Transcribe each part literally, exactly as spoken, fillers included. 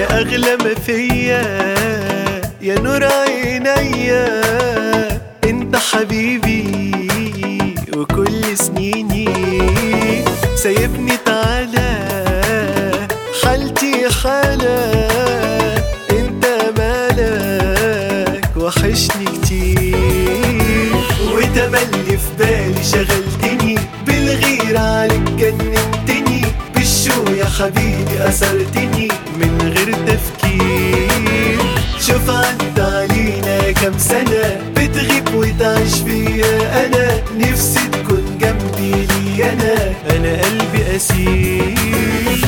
يا أغلى ما فيا، يا نور عينيا، انت حبيبي وكل سنيني. سايبني تعالى حالتي حالة، انت مالك وحشني كتير. وتملي في بالي شغلتني، بالغير عليك جننتني، بالشوق يا حبيبي أسرتني من غير تفكير. شوف عدى علينا كام سنة، بتغيب وتعيش فيا أنا، نفسي تكون جنبي لي أنا، أنا قلبي أسير.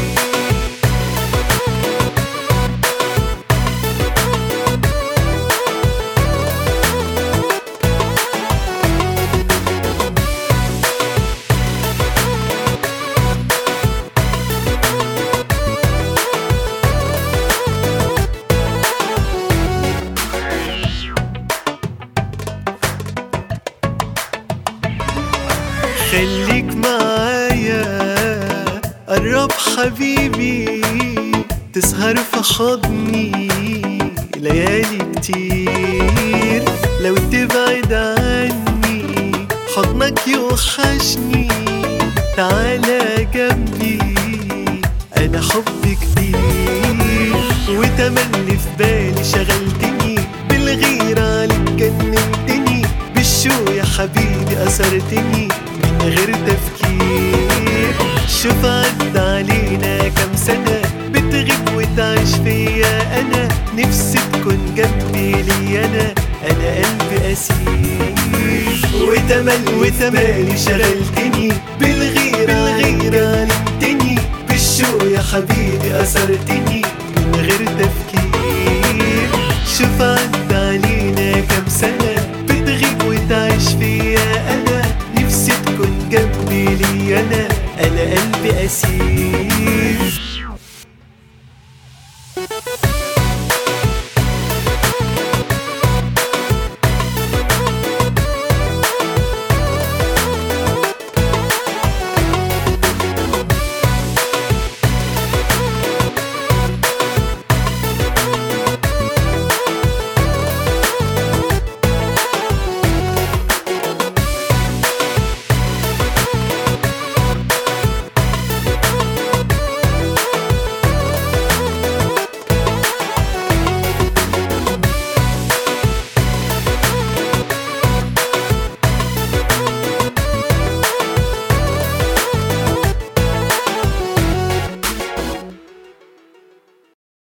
خليك معايا قرب حبيبي، تسهر في حضني ليالي كتير. لو تبعد عني حضنك يوحشني، تعالى جنبي أنا حبي كبير. وتملي في بالي شغلتني، بالغير عليك جننتني، بالشوق يا حبيبي أسرتني من غير تفكير. شوف عدى علينا كام سنة، بتغيب وتعيش فيا أنا، نفسي تكون جنبي لي أنا، أنا قلبي أسير. وتملي وتملي شغلتني، بالغير بالغير علمتني، بالشوق يا حبيبي أسرتني من غير تفكير.